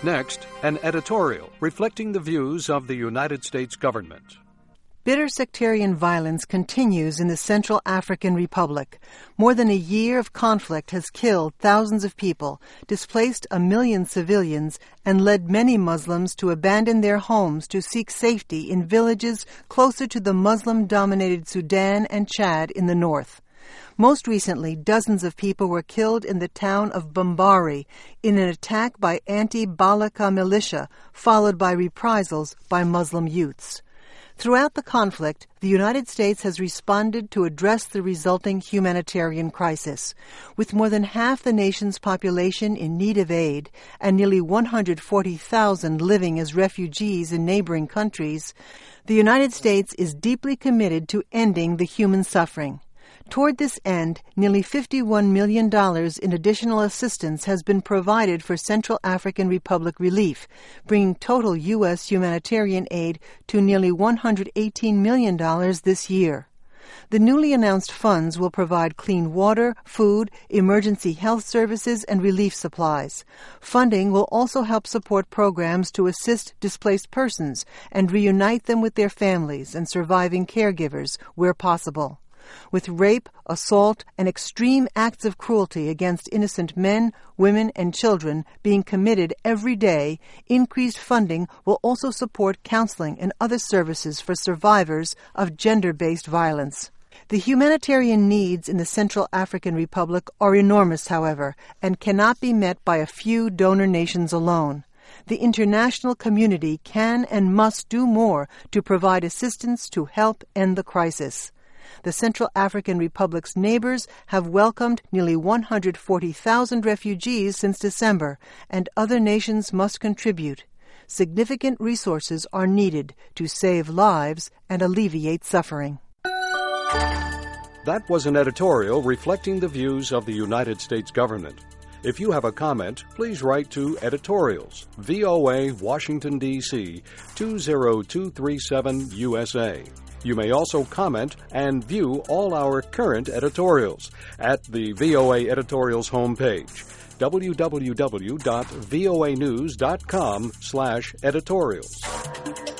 Next, an editorial reflecting the views of the United States government. Bitter sectarian violence continues in the Central African Republic. More than a year of conflict has killed thousands of people, displaced 1 million civilians, and led many Muslims to abandon their homes to seek safety in villages closer to the Muslim-dominated Sudan and Chad in the north. Most recently, dozens of people were killed in the town of Bambari in an attack by anti-Balaka militia, followed by reprisals by Muslim youths. Throughout the conflict, the United States has responded to address the resulting humanitarian crisis. With more than half the nation's population in need of aid and nearly 140,000 living as refugees in neighboring countries, the United States is deeply committed to ending the human suffering. Toward this end, nearly $51 million in additional assistance has been provided for Central African Republic relief, bringing total U.S. humanitarian aid to nearly $118 million this year. The newly announced funds will provide clean water, food, emergency health services, and relief supplies. Funding will also help support programs to assist displaced persons and reunite them with their families and surviving caregivers where possible. With rape, assault, and extreme acts of cruelty against innocent men, women, and children being committed every day, increased funding will also support counseling and other services for survivors of gender-based violence. The humanitarian needs in the Central African Republic are enormous, however, and cannot be met by a few donor nations alone. The international community can and must do more to provide assistance to help end the crisis. The Central African Republic's neighbors have welcomed nearly 140,000 refugees since December, and other nations must contribute. Significant resources are needed to save lives and alleviate suffering. That was an editorial reflecting the views of the United States government. If you have a comment, please write to Editorials, VOA, Washington, D.C., 20237 USA. You may also comment and view all our current editorials at the VOA Editorials homepage, www.voanews.com/editorials.